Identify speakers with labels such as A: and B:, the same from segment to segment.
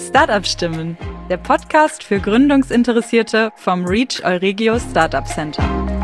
A: Startup-Stimmen, der Podcast für Gründungsinteressierte vom Reach Euregio Startup Center.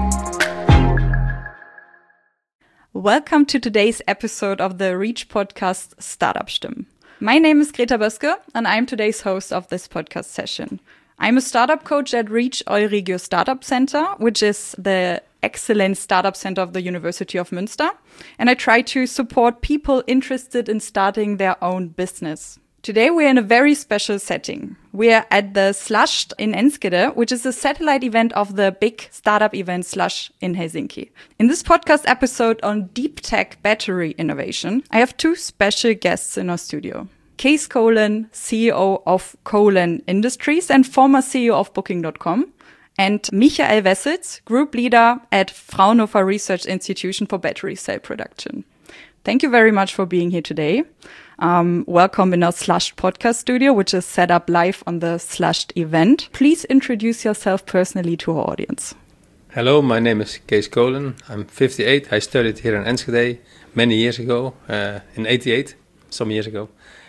A: Welcome to today's episode of the Reach podcast Startup-Stimmen. My name is Greta Böske and I'm today's host of this podcast session. I'm a startup coach at Reach Euregio Startup Center, which is the excellent startup center of the University of Münster. And I try to support people interested in starting their own business. Today we're in a very special setting. We're at the Slush in Enskede, which is a satellite event of the big startup event Slush in Helsinki. In this podcast episode on deep tech battery innovation, I have two special guests in our studio. Kees Kolen, CEO of Kolen Industries and former CEO of Booking.com, and Michael Wessels, group leader at Fraunhofer Research Institution for Battery Cell Production. Thank you very much for being here today. Welcome in our Slushed podcast studio, which is set up live on the Slushed event. Please introduce yourself personally to our audience.
B: Hello, my name is Kees Kolen. I'm 58. I studied here in Enschede many years ago, in 88, some years ago.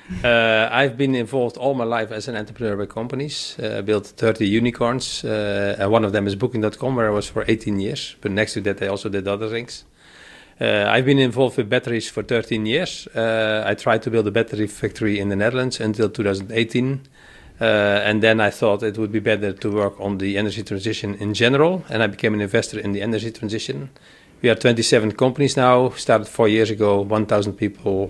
B: I've been involved all my life as an entrepreneur with companies. Built 30 unicorns, and one of them is Booking.com, where I was for 18 years. But next to that, I also did other things. I've been involved with batteries for 13 years. I tried to build a battery factory in the Netherlands until 2018. And then I thought it would be better to work on the energy transition in general. And I became an investor in the energy transition. We are 27 companies now, started 4 years ago, 1,000 people,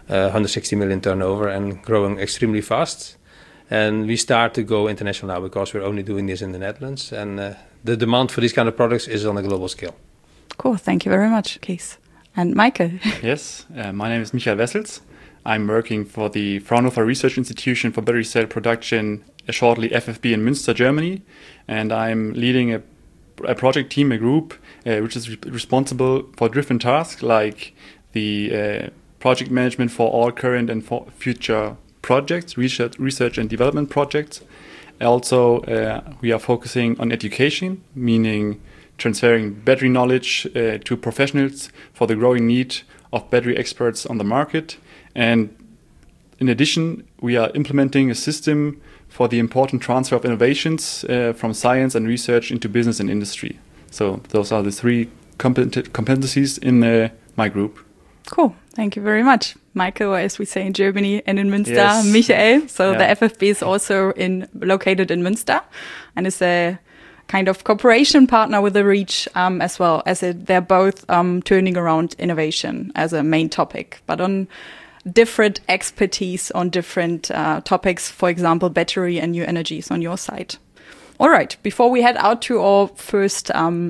B: 160 million turnover and growing extremely fast. And we start to go international now because we're only doing this in the Netherlands. And the demand for these kind of products is on a global scale.
A: Cool. Thank you very much, Kees. And Michael.
C: Yes, my name is Michael Wessels. I'm working for the Fraunhofer Research Institution for Battery Cell Production, shortly FFB in Münster, Germany. And I'm leading a project team, a group, which is responsible for different tasks like the project management for all current and for future projects, research and development projects. Also, we are focusing on education, meaning transferring battery knowledge to professionals for the growing need of battery experts on the market. And in addition, we are implementing a system for the important transfer of innovations from science and research into business and industry. So those are the three competencies in my group.
A: Cool. Thank you very much. Michael, or as we say in Germany and in Münster,
C: yes.
A: Michael. So the FFB is also located in Münster and is a kind of cooperation partner with the Reach as well, as they're both turning around innovation as a main topic, but on different expertise on different topics, for example, battery and new energies on your side. All right, before we head out to our first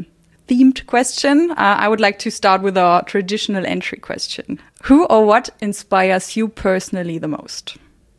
A: themed question, I would like to start with our traditional entry question. Who or what inspires you personally the most?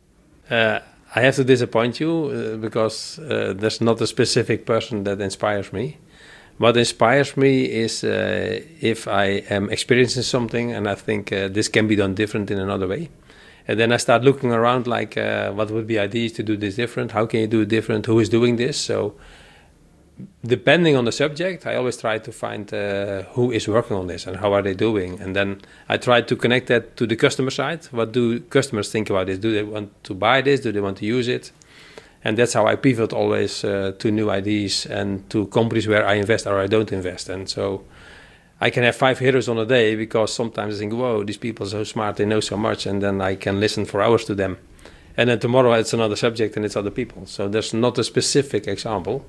B: I have to disappoint you because there's not a specific person that inspires me. What inspires me is if I am experiencing something and I think this can be done different in another way. And then I start looking around like what would be ideas to do this different? How can you do it different? Who is doing this? So depending on the subject, I always try to find who is working on this and how are they doing. And then I try to connect that to the customer side. What do customers think about this? Do they want to buy this? Do they want to use it? And that's how I pivot always to new ideas and to companies where I invest or I don't invest. And so I can have 5 heroes on a day because sometimes I think, whoa, these people are so smart, they know so much. And then I can listen for hours to them. And then tomorrow it's another subject and it's other people. So there's not a specific example.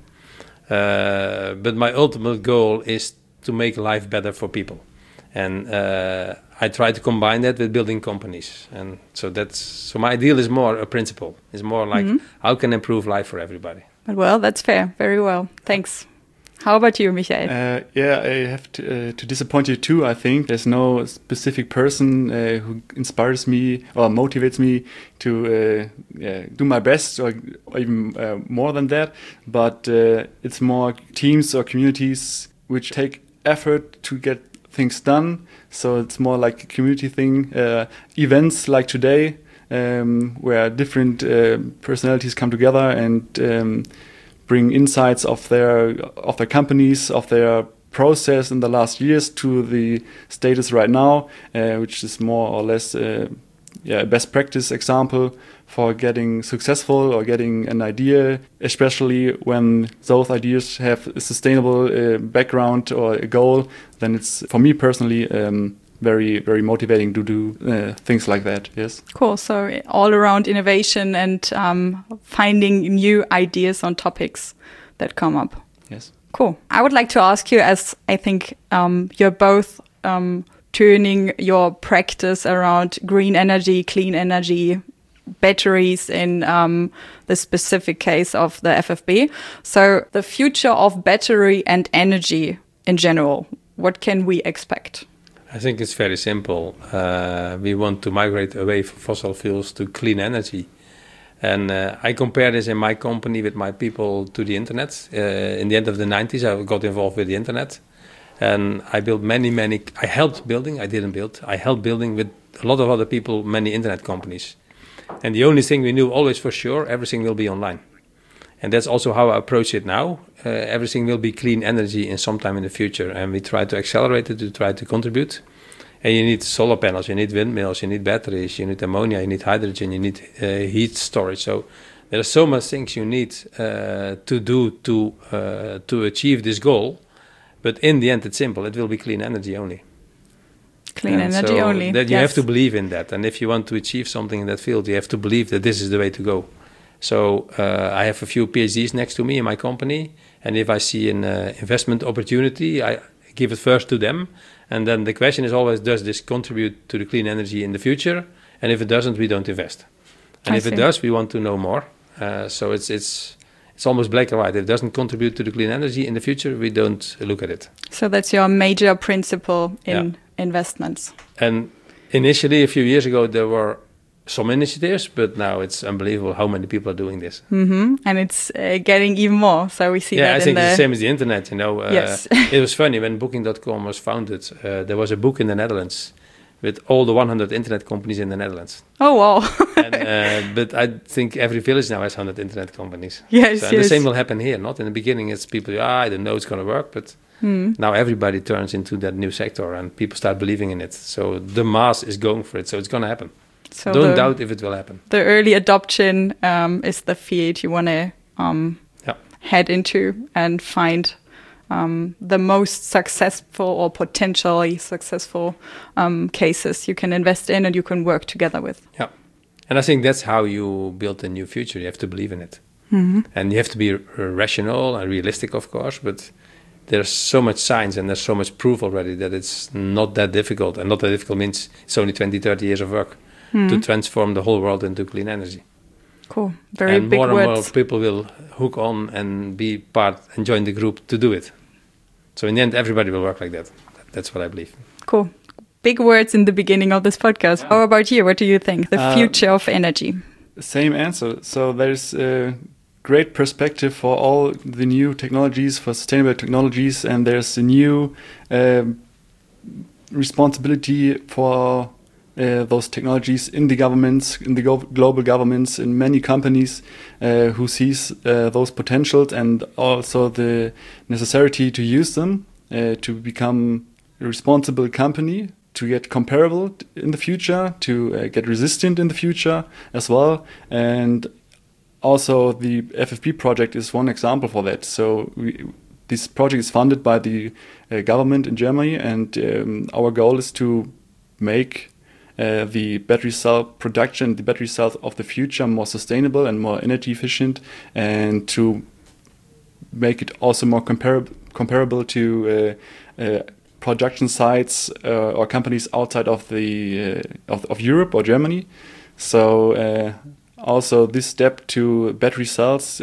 B: But my ultimate goal is to make life better for people. And I try to combine that with building companies. And so my ideal is more a principle. It's more like how can I improve life for everybody?
A: Well, that's fair. Very well. Thanks. How about you, Michael?
C: I have to disappoint you too, I think. There's no specific person who inspires me or motivates me to do my best or even more than that. But it's more teams or communities which take effort to get things done. So it's more like a community thing. Events like today where different personalities come together and bring insights of their companies, of their process in the last years to the status right now, which is more or less a best practice example for getting successful or getting an idea, especially when those ideas have a sustainable background or a goal. Then it's, for me personally, very, very motivating to do things like that. Yes.
A: Cool. So all around innovation and finding new ideas on topics that come up.
C: Yes.
A: Cool. I would like to ask you, as I think you're both turning your practice around green energy, clean energy, batteries in the specific case of the FFB. So the future of battery and energy in general, what can we expect?
B: I think it's very simple. We want to migrate away from fossil fuels to clean energy. And I compare this in my company with my people to the internet. In the end of the 90s, I got involved with the internet. And I built I helped building, I didn't build. I helped building with a lot of other people, many internet companies. And the only thing we knew always for sure, everything will be online. And that's also how I approach it now. Everything will be clean energy in some time in the future. And we try to accelerate it, to try to contribute. And you need solar panels, you need windmills, you need batteries, you need ammonia, you need hydrogen, you need heat storage. So there are so much things you need to do to achieve this goal. But in the end, it's simple. It will be clean energy only.
A: Clean energy only.
B: That you have to believe in that. And if you want to achieve something in that field, you have to believe that this is the way to go. So I have a few PhDs next to me in my company. And if I see an investment opportunity, I give it first to them. And then the question is always, does this contribute to the clean energy in the future? And if it doesn't, we don't invest. And if it does, we want to know more. So it's almost black and white. If it doesn't contribute to the clean energy in the future, we don't look at it.
A: So that's your major principle in investments.
B: And initially, a few years ago, there were some initiatives, but now it's unbelievable how many people are doing this.
A: Mm-hmm. And it's getting even more. So we see that
B: I think it's the same as the internet, you know.
A: Yes.
B: It was funny, when Booking.com was founded, there was a book in the Netherlands with all the 100 internet companies in the Netherlands.
A: Oh, wow.
B: But I think every village now has 100 internet companies.
A: Yes,
B: so, and the same will happen here. Not in the beginning, it's people, I don't know it's going to work, but now everybody turns into that new sector and people start believing in it. So the mass is going for it, so it's going to happen. So don't doubt if it will happen.
A: The early adoption is the field you want to head into and find the most successful or potentially successful cases you can invest in and you can work together with.
B: Yeah. And I think that's how you build a new future. You have to believe in it.
A: Mm-hmm.
B: And you have to be rational and realistic, of course, but there's so much science and there's so much proof already that it's not that difficult. And not that difficult means it's only 20, 30 years of work to transform the whole world into clean energy.
A: Cool. Very big words.
B: And more people will hook on and be part and join the group to do it. So in the end, everybody will work like that. That's what I believe.
A: Cool. Big words in the beginning of this podcast. How about you? What do you think? The future of energy?
C: Same answer. So there's a great perspective for all the new technologies, for sustainable technologies, and there's a new responsibility for those technologies in the governments, in the global governments, in many companies who sees those potentials and also the necessity to use them to become a responsible company, to get comparable in the future, to get resistant in the future as well. And also the FFB project is one example for that. So this project is funded by the government in Germany, and our goal is to make the battery cell production, the battery cells of the future more sustainable and more energy efficient, and to make it also more comparable to production sites or companies outside of the of Europe or Germany. So also this step to battery cells,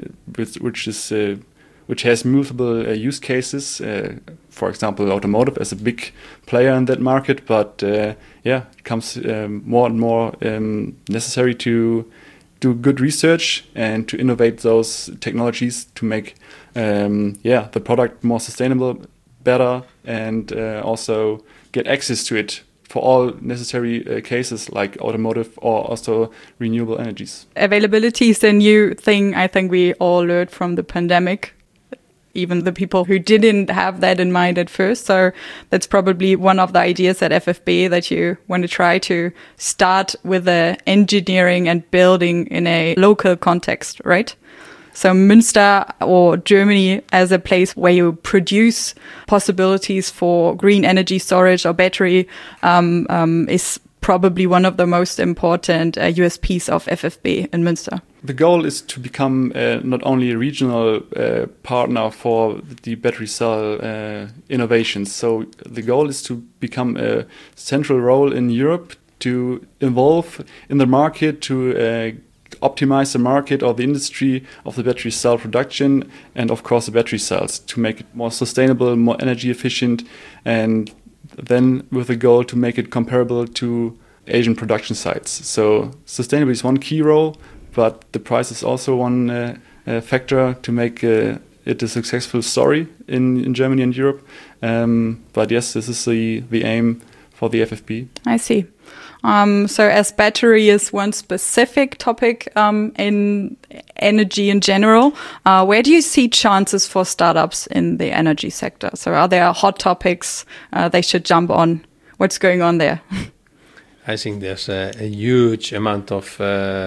C: which has multiple use cases. For example, automotive as a big player in that market, but it becomes more and more necessary to do good research and to innovate those technologies to make the product more sustainable, better, and also get access to it for all necessary cases like automotive or also renewable energies.
A: Availability is a new thing I think we all learned from the pandemic. even the people who didn't have that in mind at first. So that's probably one of the ideas at FFB, that you want to try to start with the engineering and building in a local context, right? So Münster or Germany as a place where you produce possibilities for green energy storage or battery is probably one of the most important USPs of FFB in Münster.
C: The goal is to become not only a regional partner for the battery cell innovations. So the goal is to become a central role in Europe, to involve in the market, to optimize the market or the industry of the battery cell production, and of course the battery cells, to make it more sustainable, more energy efficient, and then with the goal to make it comparable to Asian production sites. So sustainability is one key role, but the price is also one factor to make it a successful story in Germany and Europe. But yes, this is the aim for the FFB.
A: I see. So as battery is one specific topic in energy in general, where do you see chances for startups in the energy sector? So are there hot topics they should jump on? What's going on there?
B: I think there's a huge amount of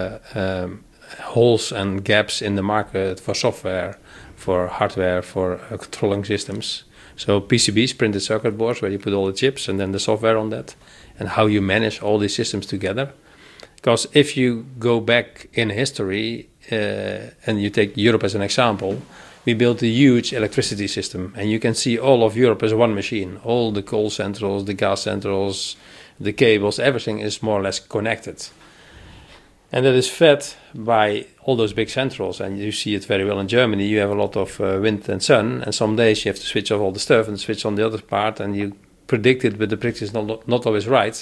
B: holes and gaps in the market for software, for hardware, for controlling systems. So PCBs, printed circuit boards, where you put all the chips and then the software on that, and how you manage all these systems together. Because if you go back in history and you take Europe as an example, we built a huge electricity system, and you can see all of Europe as one machine. All the coal centrals, the gas centrals, the cables, everything is more or less connected. And that is fed by all those big centrals. And you see it very well in Germany. You have a lot of wind and sun, and some days you have to switch off all the stuff and switch on the other part, and you predict it, but the prediction is not always right.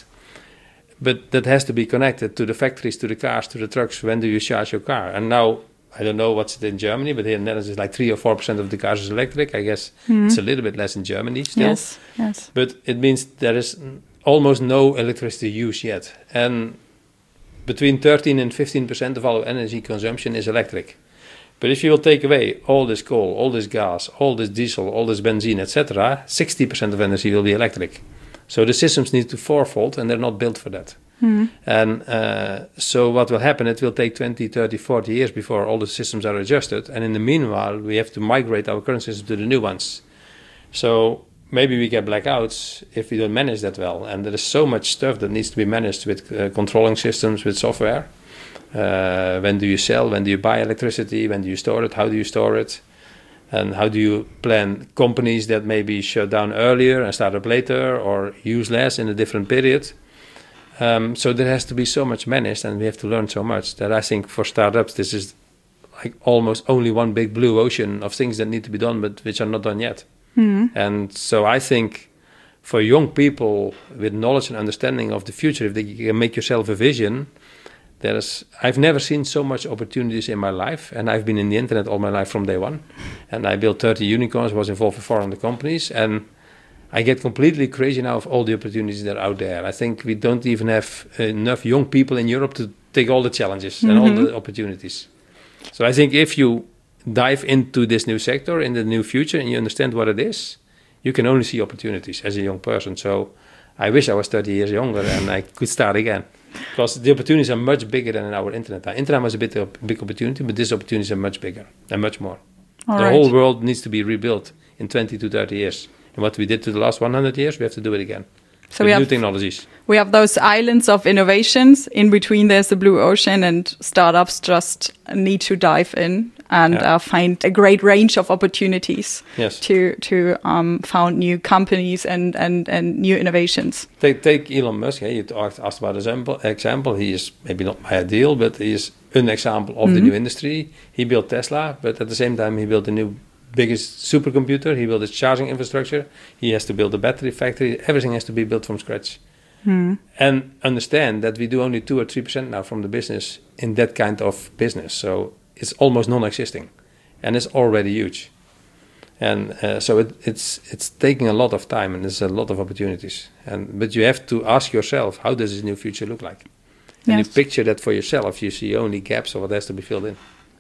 B: But that has to be connected to the factories, to the cars, to the trucks. When do you charge your car? And now, I don't know what's it in Germany, but here in the Netherlands it's like 3 or 4% of the cars is electric. I guess it's a little bit less in Germany still.
A: Yes.
B: But it means there is almost no electricity use yet. And between 13 and 15% of our energy consumption is electric. But if you will take away all this coal, all this gas, all this diesel, all this benzene, etc., 60% of energy will be electric. So the systems need to fourfold, and they're not built for that. And so what will happen, it will take 20, 30, 40 years before all the systems are adjusted. And in the meanwhile, we have to migrate our current systems to the new ones. So maybe we get blackouts if we don't manage that well. And there is so much stuff that needs to be managed with controlling systems, with software. When do you sell? When do you buy electricity? When do you store it? How do you store it? And how do you plan companies that maybe shut down earlier and start up later, or use less in a different period? So there has to be so much managed, and we have to learn so much, that I think for startups this is like almost only one big blue ocean of things that need to be done, but which are not done yet. And so I think for young people with knowledge and understanding of the future, if they can make yourself a vision, I've never seen so much opportunities in my life, and I've been in the internet all my life from day one, and I built 30 unicorns, was involved with 400 companies, and I get completely crazy now of all the opportunities that are out there. I think we don't even have enough young people in Europe to take all the challenges and all the opportunities. So I think if you dive into this new sector, in the new future, and you understand what it is, you can only see opportunities as a young person. So I wish I was 30 years younger and I could start again. Because the opportunities are much bigger than in our internet. Our internet was a big opportunity, but these opportunities are much bigger and much more. The whole world needs to be rebuilt in 20 to 30 years. And what we did to the last 100 years, we have to do it again. So we have new technologies.
A: We have those islands of innovations. In between, there's the blue ocean, and startups just need to dive in and find a great range of opportunities to found new companies and new innovations.
B: Take Elon Musk. You asked about example. He is maybe not my ideal, but he is an example of the new industry. He built Tesla, but at the same time, he built the biggest supercomputer. He built his charging infrastructure. He has to build a battery factory. Everything has to be built from scratch. And understand that we do only 2 or 3% now from the business in that kind of business. So it's almost non-existing, and it's already huge. And so it's taking a lot of time, and there's a lot of opportunities. But you have to ask yourself, how does this new future look like? And you picture that for yourself. You see only gaps of what has to be filled in.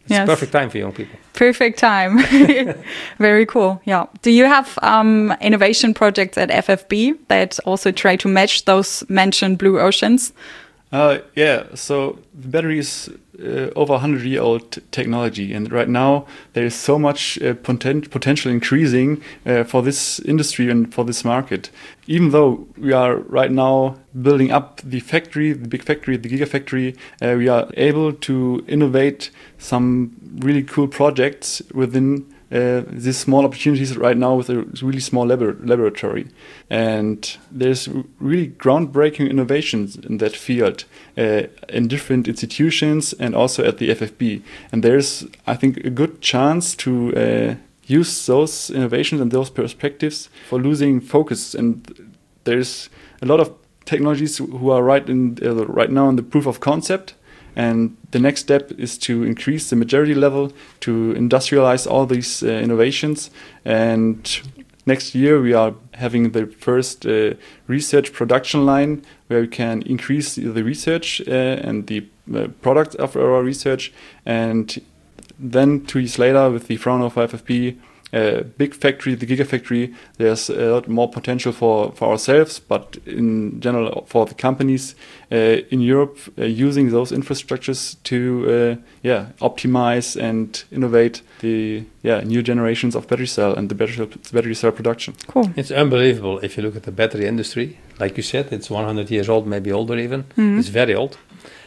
B: It's perfect time for young people.
A: Perfect time. Very cool. Yeah. Do you have innovation projects at FFB that also try to match those mentioned blue oceans?
C: Yeah, so the battery is over 100-year-old technology, and right now there is so much potential increasing for this industry and for this market. Even though we are right now building up the factory, the big factory, the gigafactory, we are able to innovate some really cool projects within these small opportunities right now with a really small laboratory. And there's really groundbreaking innovations in that field in different institutions and also at the FFB. And there's, I think, a good chance to use those innovations and those perspectives for losing focus. And there's a lot of technologies who are right now in the proof of concept. And the next step is to increase the maturity level, to industrialize all these innovations. And next year we are having the first research production line where we can increase the research and the product of our research. And then 2 years later with the Fraunhofer FFB big factory, the gigafactory, there's a lot more potential for ourselves, but in general for the companies in Europe using those infrastructures to optimize and innovate the new generations of battery cell and the battery cell production.
A: Cool.
B: It's unbelievable if you look at the battery industry. Like you said, it's 100 years old, maybe older even. Mm-hmm. It's very old.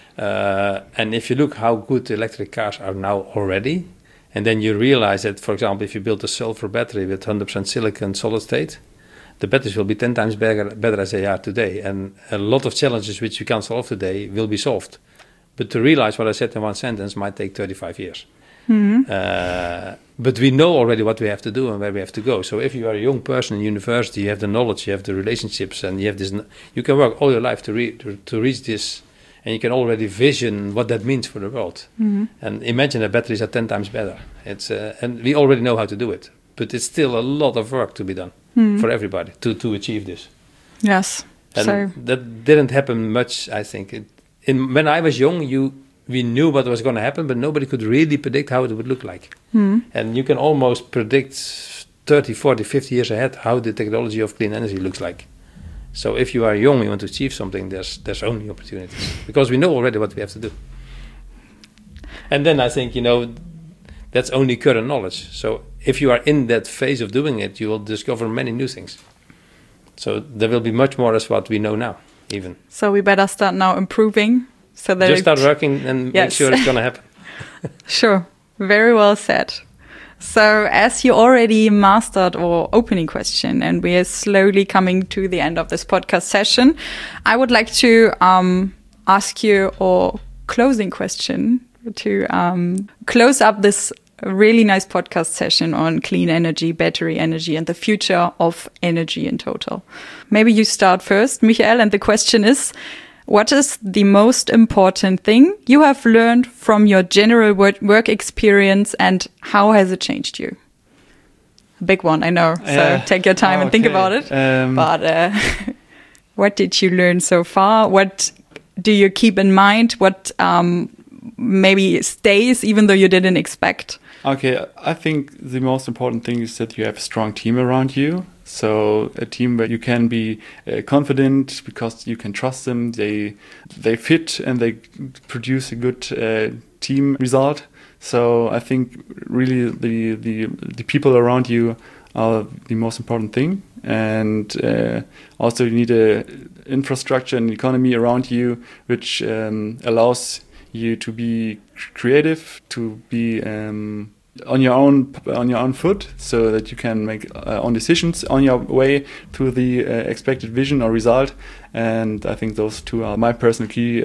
B: And if you look how good electric cars are now already, and then you realize that, for example, if you build a sulfur battery with 100% silicon solid state, the batteries will be 10 times better as they are today. And a lot of challenges which you can't solve today will be solved. But to realize what I said in one sentence might take 35 years. Mm-hmm. But we know already what we have to do and where we have to go. So if you are a young person in university, you have the knowledge, you have the relationships, and you have this, you can work all your life to reach this. And you can already vision what that means for the world. Mm-hmm. And imagine that batteries are 10 times better. It's and we already know how to do it. But it's still a lot of work to be done for everybody to achieve this.
A: Yes.
B: And that didn't happen much, I think. When I was young, we knew what was going to happen, but nobody could really predict how it would look like. Mm-hmm. And you can almost predict 30, 40, 50 years ahead how the technology of clean energy looks like. So if you are young, you want to achieve something, there's only opportunities. Because we know already what we have to do. And then I think, that's only current knowledge. So if you are in that phase of doing it, you will discover many new things. So there will be much more as what we know now, even.
A: So we better start now improving. So that
B: just start working and make sure it's going to happen.
A: Sure. Very well said. So as you already mastered our opening question and we are slowly coming to the end of this podcast session, I would like to ask you our closing question to close up this really nice podcast session on clean energy, battery energy, and the future of energy in total. Maybe you start first, Michael, and the question is, what is the most important thing you have learned from your general work experience and how has it changed you? A big one, I know. So take your time and think about it. But what did you learn so far? What do you keep in mind? What maybe stays even though you didn't expect?
C: Okay, I think the most important thing is that you have a strong team around you. So a team where you can be confident because you can trust them. They fit and they produce a good team result. So I think really the people around you are the most important thing. And also you need a infrastructure and economy around you which allows you to be creative, to be on your own foot, so that you can make own decisions on your way to the expected vision or result. And I think those two are my personal key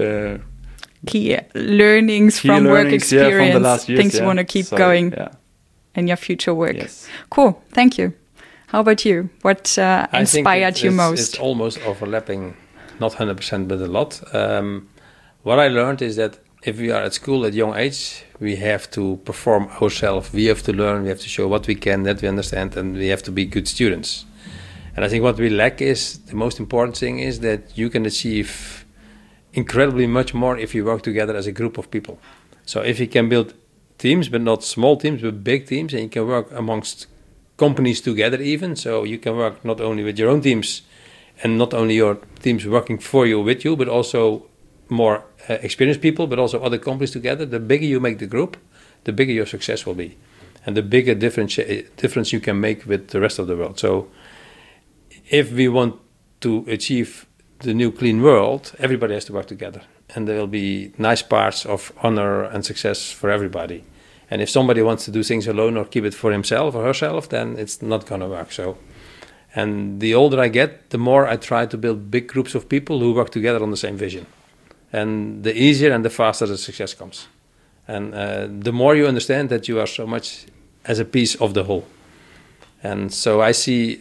C: learnings
A: from work experience, from the last years, things you want to keep going in your future work. Yes. Cool, thank you. How about you? What inspired you most?
B: It's almost overlapping, not 100%, but a lot. What I learned is that if we are at school at young age, we have to perform ourselves. We have to learn, we have to show what we can, that we understand, and we have to be good students. And I think what we lack is, the most important thing is that you can achieve incredibly much more if you work together as a group of people. So if you can build teams, but not small teams, but big teams, and you can work amongst companies together even. So you can work not only with your own teams and not only your teams working for you, with you, but also more experienced people, but also other companies together. The bigger you make the group, the bigger your success will be, and the bigger difference you can make with the rest of the world. So if we want to achieve the new clean world, everybody has to work together, and there will be nice parts of honor and success for everybody. And if somebody wants to do things alone or keep it for himself or herself, then it's not going to work. So, and the older I get, the more I try to build big groups of people who work together on the same vision. And the easier and the faster the success comes. And the more you understand that you are so much as a piece of the whole. And so I see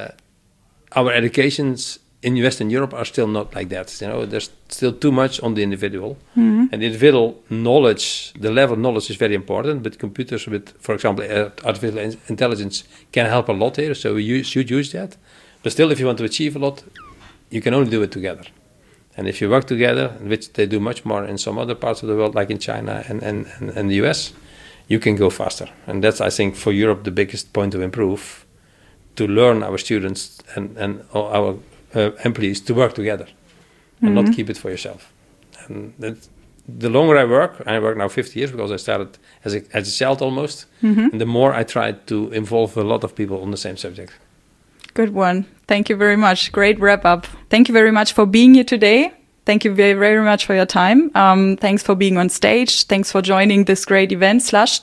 B: our educations in Western Europe are still not like that. You know, there's still too much on the individual. Mm-hmm. And the individual knowledge, the level of knowledge is very important, but computers with, for example, artificial intelligence can help a lot here, so we should use that. But still, if you want to achieve a lot, you can only do it together. And if you work together, which they do much more in some other parts of the world, like in China and the US, you can go faster. And that's, I think, for Europe, the biggest point to improve, to learn our students and our employees to work together and not keep it for yourself. And the longer I work now 50 years because I started as a child almost, and the more I try to involve a lot of people on the same subject.
A: Good one. Thank you very much. Great wrap up. Thank you very much for being here today. Thank you very, very much for your time. Thanks for being on stage. Thanks for joining this great event, Slushed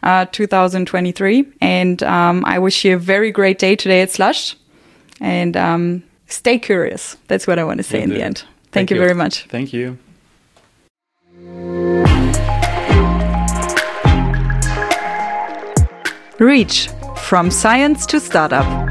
A: 2023. And I wish you a very great day today at Slushed. And stay curious. That's what I want to say in the end. Thank you very much.
C: Thank you.
A: Reach, from science to startup.